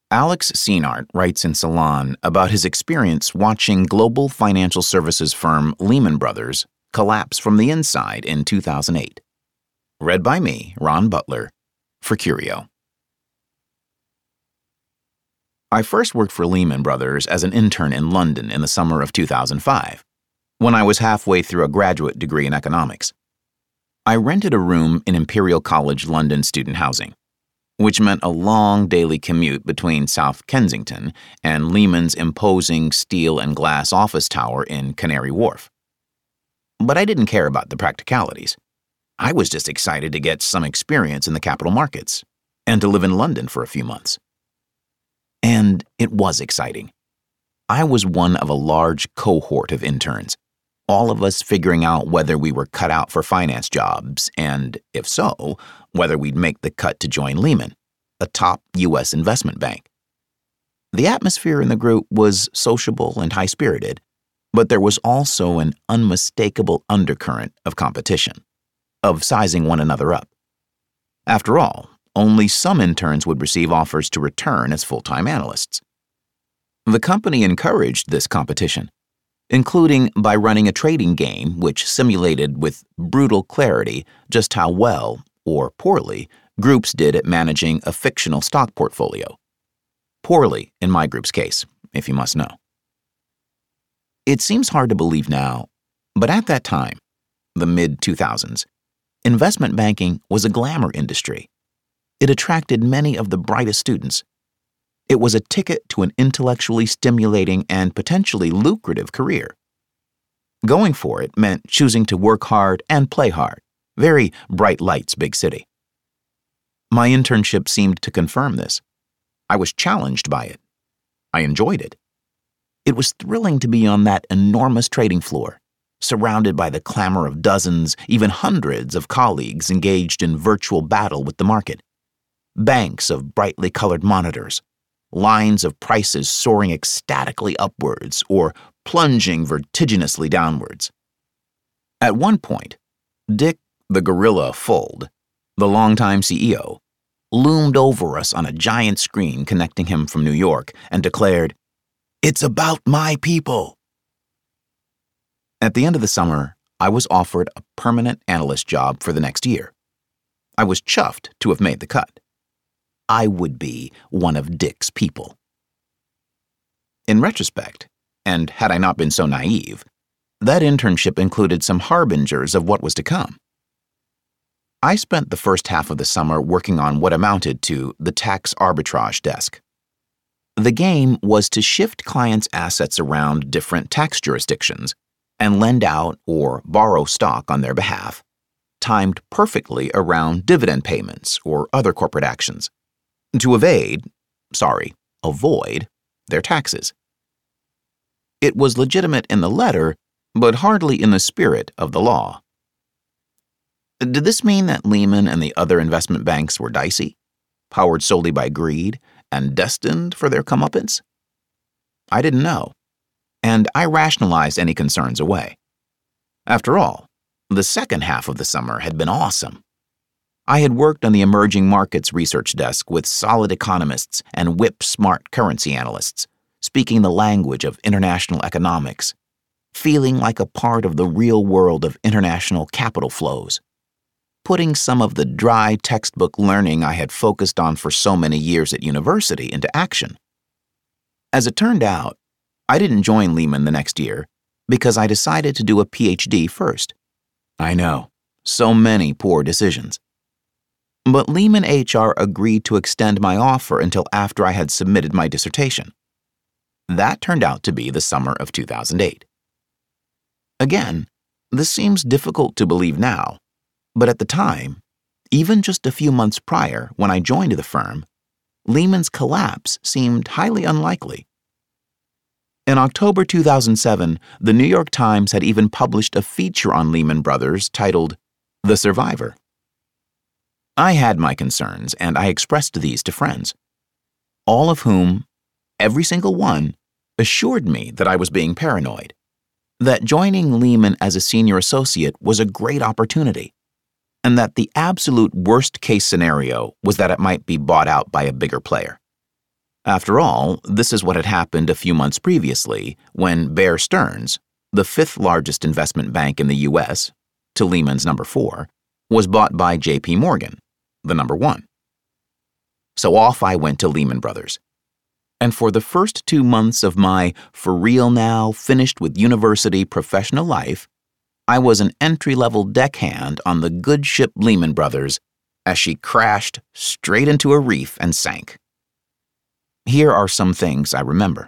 Alex Seenart writes in Salon about his experience watching global financial services firm Lehman Brothers collapse from the inside in 2008. Read by me, Ron Butler, for Curio. I first worked for Lehman Brothers as an intern in London in the summer of 2005, when I was halfway through a graduate degree in economics. I rented a room in Imperial College London student housing, which meant a long daily commute between South Kensington and Lehman's imposing steel and glass office tower in Canary Wharf. But I didn't care about the practicalities. I was just excited to get some experience in the capital markets and to live in London for a few months. And it was exciting. I was one of a large cohort of interns, all of us figuring out whether we were cut out for finance jobs and, if so, whether we'd make the cut to join Lehman, a top U.S. investment bank. The atmosphere in the group was sociable and high-spirited, but there was also an unmistakable undercurrent of competition, of sizing one another up. After all, only some interns would receive offers to return as full-time analysts. The company encouraged this competition, including by running a trading game which simulated with brutal clarity just how well, or poorly, groups did at managing a fictional stock portfolio. Poorly, in my group's case, if you must know. It seems hard to believe now, but at that time, the mid-2000s, investment banking was a glamour industry. It attracted many of the brightest students. It was a ticket to an intellectually stimulating and potentially lucrative career. Going for it meant choosing to work hard and play hard. Very bright lights, big city. My internship seemed to confirm this. I was challenged by it. I enjoyed it. It was thrilling to be on that enormous trading floor, surrounded by the clamor of dozens, even hundreds of colleagues engaged in virtual battle with the market. Banks of brightly colored monitors, lines of prices soaring ecstatically upwards or plunging vertiginously downwards. At one point, Dick the Gorilla Fuld, the longtime CEO, loomed over us on a giant screen connecting him from New York and declared, "It's about my people." At the end of the summer, I was offered a permanent analyst job for the next year. I was chuffed to have made the cut. I would be one of Dick's people. In retrospect, and had I not been so naive, that internship included some harbingers of what was to come. I spent the first half of the summer working on what amounted to the tax arbitrage desk. The game was to shift clients' assets around different tax jurisdictions and lend out or borrow stock on their behalf, timed perfectly around dividend payments or other corporate actions, to avoid their taxes. It was legitimate in the letter, but hardly in the spirit of the law. Did this mean that Lehman and the other investment banks were dicey, powered solely by greed, and destined for their comeuppance? I didn't know, and I rationalized any concerns away. After all, the second half of the summer had been awesome. I had worked on the emerging markets research desk with solid economists and whip-smart currency analysts, speaking the language of international economics, feeling like a part of the real world of international capital flows, putting some of the dry textbook learning I had focused on for so many years at university into action. As it turned out, I didn't join Lehman the next year because I decided to do a PhD first. I know, so many poor decisions. But Lehman HR agreed to extend my offer until after I had submitted my dissertation. That turned out to be the summer of 2008. Again, this seems difficult to believe now, but at the time, even just a few months prior when I joined the firm, Lehman's collapse seemed highly unlikely. In October 2007, the New York Times had even published a feature on Lehman Brothers titled The Survivor. I had my concerns, and I expressed these to friends, all of whom, every single one, assured me that I was being paranoid, that joining Lehman as a senior associate was a great opportunity, and that the absolute worst-case scenario was that it might be bought out by a bigger player. After all, this is what had happened a few months previously when Bear Stearns, the fifth largest investment bank in the U.S., to Lehman's number 4, was bought by J.P. Morgan, the number 1. So off I went to Lehman Brothers. And for the first 2 months of my for real now, finished with university professional life, I was an entry-level deckhand on the good ship Lehman Brothers as she crashed straight into a reef and sank. Here are some things I remember.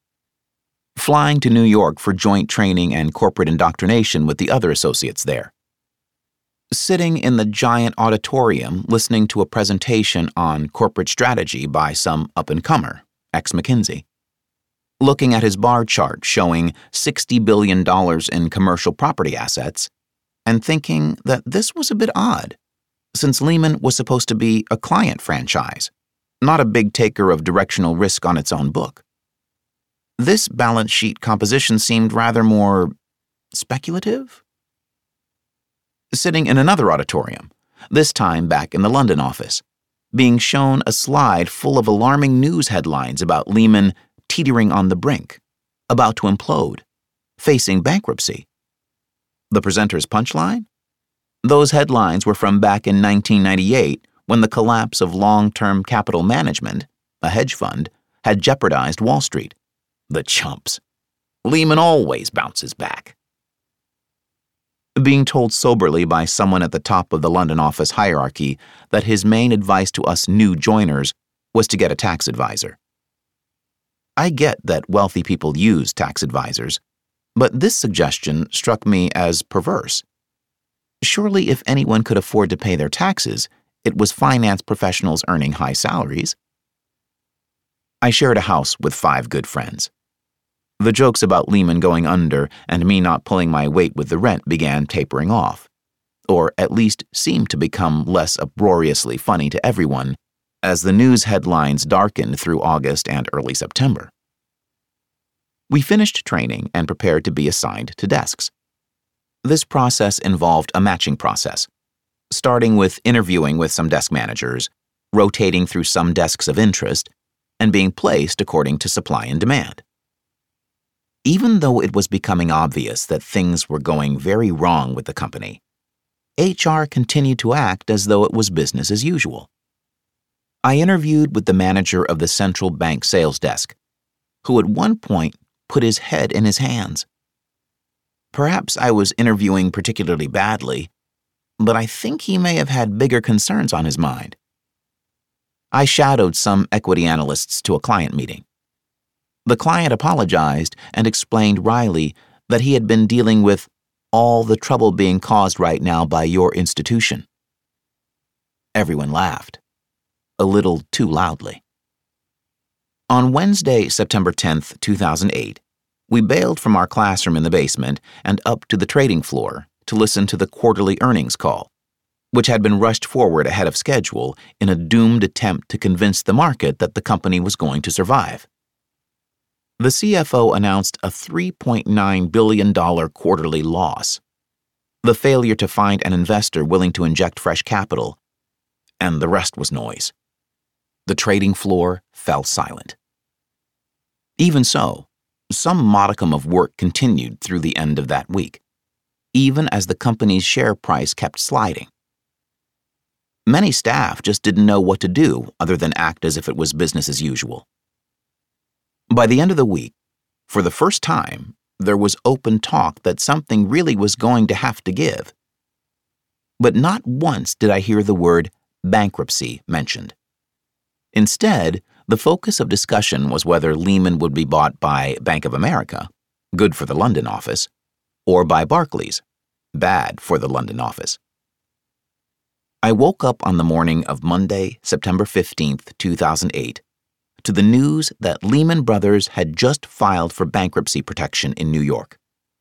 Flying to New York for joint training and corporate indoctrination with the other associates there. Sitting in the giant auditorium listening to a presentation on corporate strategy by some up-and-comer, ex-McKinsey. Looking at his bar chart showing $60 billion in commercial property assets and thinking that this was a bit odd, since Lehman was supposed to be a client franchise, not a big taker of directional risk on its own book. This balance sheet composition seemed rather more speculative. Sitting in another auditorium, this time back in the London office, being shown a slide full of alarming news headlines about Lehman teetering on the brink, about to implode, facing bankruptcy. The presenter's punchline? Those headlines were from back in 1998 when the collapse of Long-Term Capital Management, a hedge fund, had jeopardized Wall Street. The chumps. Lehman always bounces back. Being told soberly by someone at the top of the London office hierarchy that his main advice to us new joiners was to get a tax advisor. I get that wealthy people use tax advisors, but this suggestion struck me as perverse. Surely if anyone could afford to pay their taxes, it was finance professionals earning high salaries. I shared a house with 5 good friends. The jokes about Lehman going under and me not pulling my weight with the rent began tapering off, or at least seemed to become less uproariously funny to everyone as the news headlines darkened through August and early September. We finished training and prepared to be assigned to desks. This process involved a matching process, starting with interviewing with some desk managers, rotating through some desks of interest, and being placed according to supply and demand. Even though it was becoming obvious that things were going very wrong with the company, HR continued to act as though it was business as usual. I interviewed with the manager of the central bank sales desk, who at one point put his head in his hands. Perhaps I was interviewing particularly badly, but I think he may have had bigger concerns on his mind. I shadowed some equity analysts to a client meeting. The client apologized and explained wryly that he had been dealing with all the trouble being caused right now by your institution. Everyone laughed, a little too loudly. On Wednesday, September 10th, 2008, we bailed from our classroom in the basement and up to the trading floor to listen to the quarterly earnings call, which had been rushed forward ahead of schedule in a doomed attempt to convince the market that the company was going to survive. The CFO announced a $3.9 billion quarterly loss, the failure to find an investor willing to inject fresh capital, and the rest was noise. The trading floor fell silent. Even so, some modicum of work continued through the end of that week, even as the company's share price kept sliding. Many staff just didn't know what to do other than act as if it was business as usual. By the end of the week, for the first time, there was open talk that something really was going to have to give. But not once did I hear the word bankruptcy mentioned. Instead, the focus of discussion was whether Lehman would be bought by Bank of America, good for the London office, or by Barclays, bad for the London office. I woke up on the morning of Monday, September 15th, 2008, to the news that Lehman Brothers had just filed for bankruptcy protection in New York.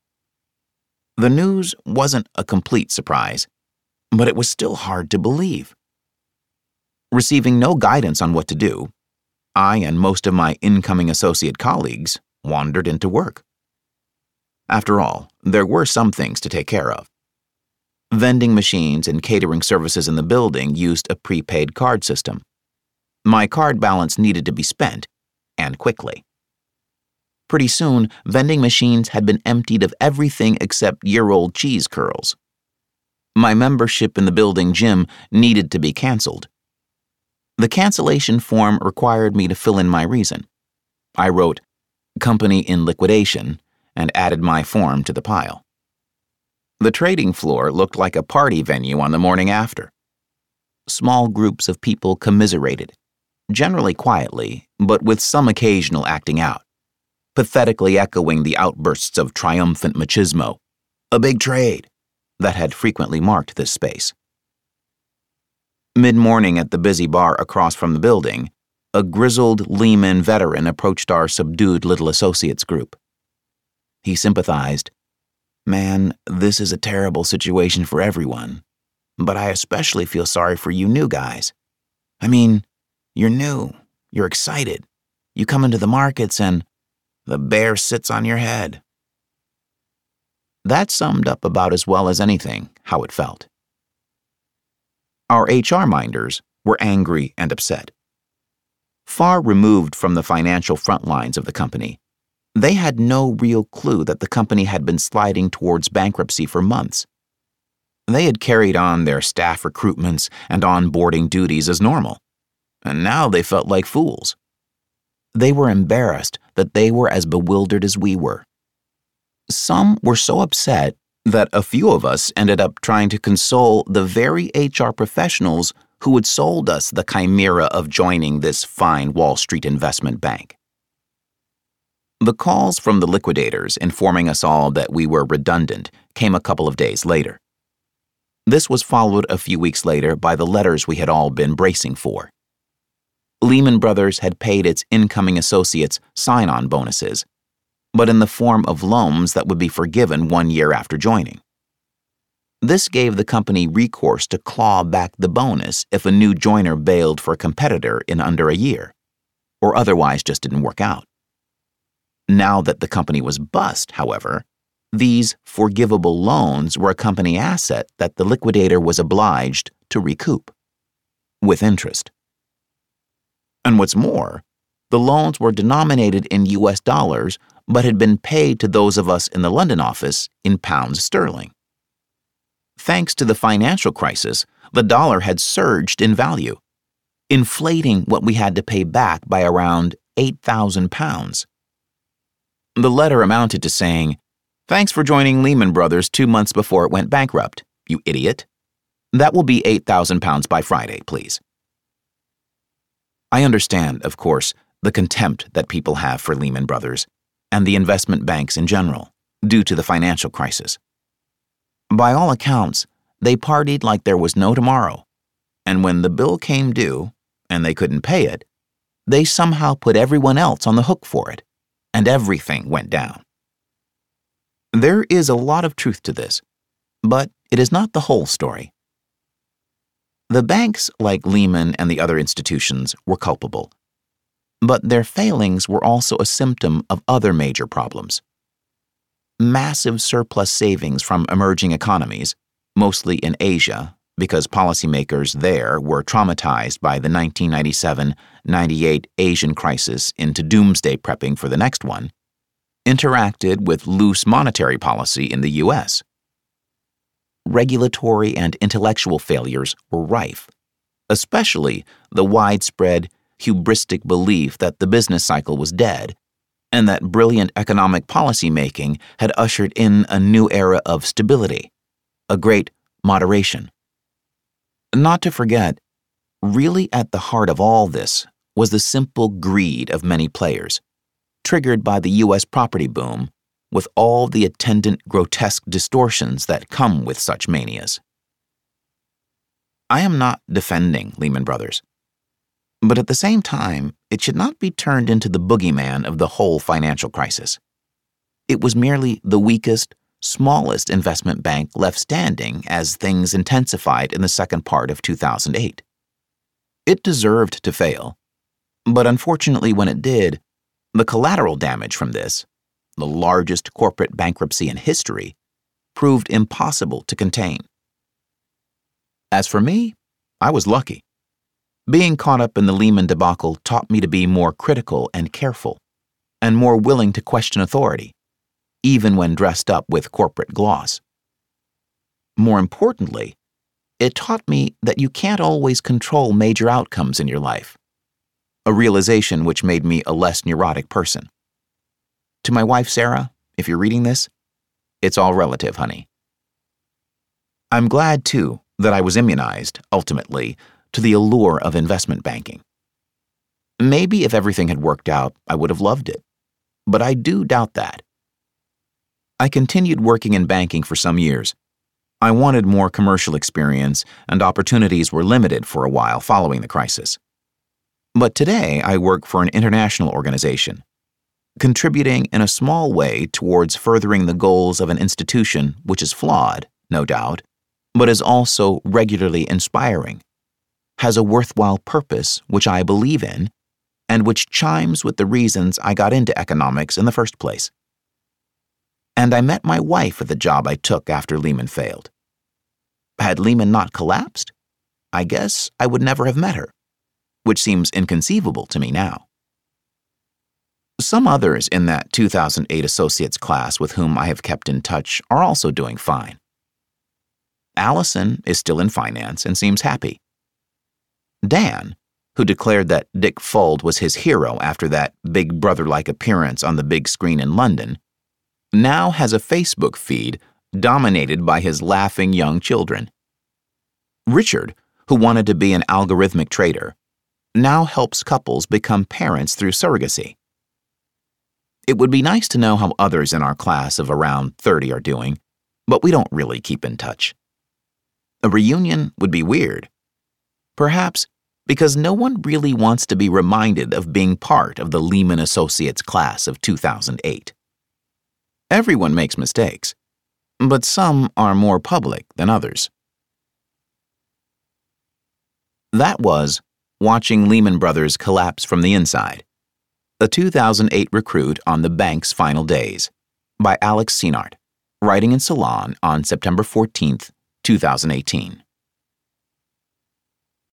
The news wasn't a complete surprise, but it was still hard to believe. Receiving no guidance on what to do, I and most of my incoming associate colleagues wandered into work. After all, there were some things to take care of. Vending machines and catering services in the building used a prepaid card system. My card balance needed to be spent, and quickly. Pretty soon, vending machines had been emptied of everything except year-old cheese curls. My membership in the building gym needed to be canceled. The cancellation form required me to fill in my reason. I wrote, "Company in liquidation," and added my form to the pile. The trading floor looked like a party venue on the morning after. Small groups of people commiserated, generally quietly, but with some occasional acting out, pathetically echoing the outbursts of triumphant machismo, "A big trade," that had frequently marked this space. Mid-morning at the busy bar across from the building, a grizzled Lehman veteran approached our subdued little associates group. He sympathized. "Man, this is a terrible situation for everyone, but I especially feel sorry for you new guys. I mean, you're new, you're excited, you come into the markets and the bear sits on your head." That summed up about as well as anything how it felt. Our HR minders were angry and upset. Far removed from the financial front lines of the company, they had no real clue that the company had been sliding towards bankruptcy for months. They had carried on their staff recruitments and onboarding duties as normal, and now they felt like fools. They were embarrassed that they were as bewildered as we were. Some were so upset that a few of us ended up trying to console the very HR professionals who had sold us the chimera of joining this fine Wall Street investment bank. The calls from the liquidators informing us all that we were redundant came a couple of days later. This was followed a few weeks later by the letters we had all been bracing for. Lehman Brothers had paid its incoming associates sign-on bonuses, but in the form of loans that would be forgiven 1 year after joining. This gave the company recourse to claw back the bonus if a new joiner bailed for a competitor in under a year, or otherwise just didn't work out. Now that the company was bust, however, these forgivable loans were a company asset that the liquidator was obliged to recoup, with interest. And what's more, the loans were denominated in US dollars but had been paid to those of us in the London office in pounds sterling. Thanks to the financial crisis, the dollar had surged in value, inflating what we had to pay back by around £8,000. The letter amounted to saying, "Thanks for joining Lehman Brothers 2 months before it went bankrupt, you idiot. That will be £8,000 by Friday, please." I understand, of course, the contempt that people have for Lehman Brothers and the investment banks in general, due to the financial crisis. By all accounts, they partied like there was no tomorrow, and when the bill came due, and they couldn't pay it, they somehow put everyone else on the hook for it, and everything went down. There is a lot of truth to this, but it is not the whole story. The banks, like Lehman and the other institutions, were culpable, but their failings were also a symptom of other major problems. Massive surplus savings from emerging economies, mostly in Asia, because policymakers there were traumatized by the 1997-98 Asian crisis into doomsday prepping for the next one, interacted with loose monetary policy in the U.S. Regulatory and intellectual failures were rife, especially the widespread, hubristic belief that the business cycle was dead and that brilliant economic policy making had ushered in a new era of stability, a great moderation. Not to forget, really at the heart of all this was the simple greed of many players, triggered by the U.S. property boom, with all the attendant grotesque distortions that come with such manias. I am not defending Lehman Brothers, but at the same time, it should not be turned into the boogeyman of the whole financial crisis. It was merely the weakest, smallest investment bank left standing as things intensified in the second part of 2008. It deserved to fail, but unfortunately when it did, the collateral damage from this, the largest corporate bankruptcy in history, proved impossible to contain. As for me, I was lucky. Being caught up in the Lehman debacle taught me to be more critical and careful, and more willing to question authority, even when dressed up with corporate gloss. More importantly, it taught me that you can't always control major outcomes in your life, a realization which made me a less neurotic person. To my wife, Sarah, if you're reading this, it's all relative, honey. I'm glad, too, that I was immunized, ultimately, to the allure of investment banking. Maybe if everything had worked out, I would have loved it, but I do doubt that. I continued working in banking for some years. I wanted more commercial experience, and opportunities were limited for a while following the crisis. But today, I work for an international organization, contributing in a small way towards furthering the goals of an institution which is flawed, no doubt, but is also regularly inspiring, has a worthwhile purpose which I believe in, and which chimes with the reasons I got into economics in the first place. And I met my wife at the job I took after Lehman failed. Had Lehman not collapsed, I guess I would never have met her, which seems inconceivable to me now. Some others in that 2008 associates class with whom I have kept in touch are also doing fine. Allison is still in finance and seems happy. Dan, who declared that Dick Fuld was his hero after that Big Brother-like appearance on the big screen in London, now has a Facebook feed dominated by his laughing young children. Richard, who wanted to be an algorithmic trader, now helps couples become parents through surrogacy. It would be nice to know how others in our class of around 30 are doing, but we don't really keep in touch. A reunion would be weird. Perhaps because no one really wants to be reminded of being part of the Lehman Associates class of 2008. Everyone makes mistakes, but some are more public than others. That was Watching Lehman Brothers Collapse from the Inside, a 2008 recruit on the bank's final days, by Alex Senart, writing in Salon on September 14, 2018.